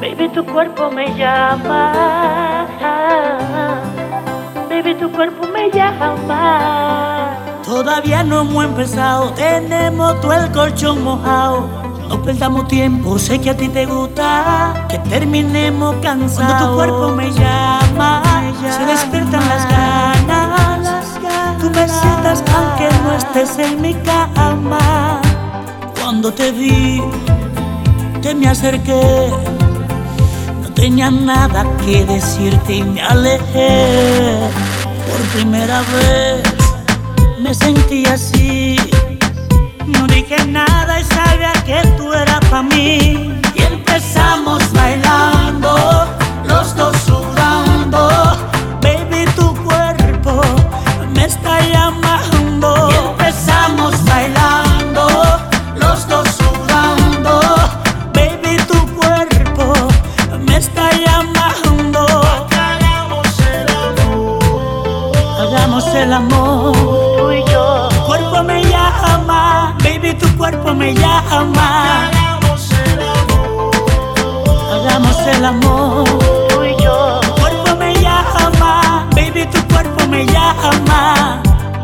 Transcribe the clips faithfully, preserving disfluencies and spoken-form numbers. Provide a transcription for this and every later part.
Baby, tu cuerpo me llama. Baby, tu cuerpo me llama. Todavía no hemos empezado, tenemos todo el colchón mojado. No perdamos tiempo, sé que a ti te gusta que terminemos cansados. Cuando tu cuerpo me llama, se despiertan las ganas. Tú me sientas aunque no estés en mi cama. Cuando te vi, te me acerqué. No tenía nada que decirte y me alejé. Por primera vez me sentí así. No dije nada y sabía que tú eras pa' mí. Y empezamos bailando, los dos sudando. Baby, tu cuerpo me está llamando. Y empezamos bailando, los dos sudando. Baby, tu cuerpo me está llamando. Hagamos el amor, hagamos el amor, Tú y yo. tu cuerpo me llama, baby, tu cuerpo me llama. Hagamos el amor, hagamos el amor, Tú y yo. tu cuerpo me llama, baby, tu cuerpo me llama.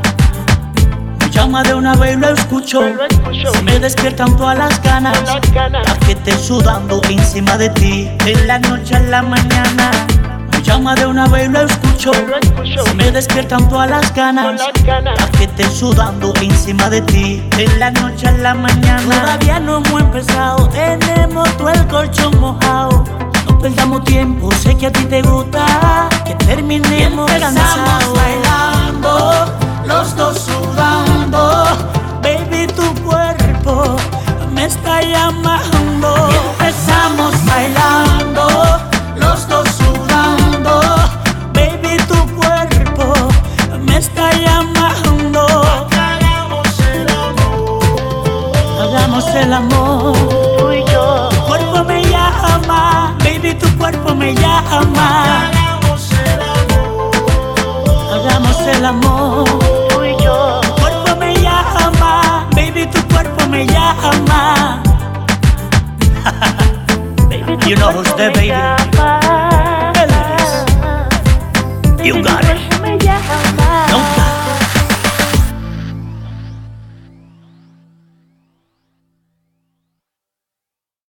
Me llama de una vez y lo escucho. Lo escucho. Se me despiertan todas las ganas. Las ganas. La que esté sudando encima de ti, de la noche a la mañana. Me llama de una vez y lo escucho. Lo escucho. Se me despiertan todas las ganas. Las ganas. La que esté sudando encima de ti, de la noche a la mañana. Todavía no hemos empezado, tenemos todo el colchón mojado. No perdamos tiempo, sé que a ti te gusta que terminemos cansados. Bailando, los dos sudando. Baby, tu cuerpo me está llamando. Y empezamos bailando, los dos sudando. Baby, tu cuerpo me está llamando. Hagamos el amor, hagamos el amor. Tú y yo. Tu cuerpo me llama, baby, tu cuerpo me llama. Hagamos el amor, hagamos el amor. Tú y yo. Tu cuerpo me llama, baby, tu cuerpo me llama. Baby, tu You know cuerpo who's there, me baby. llama.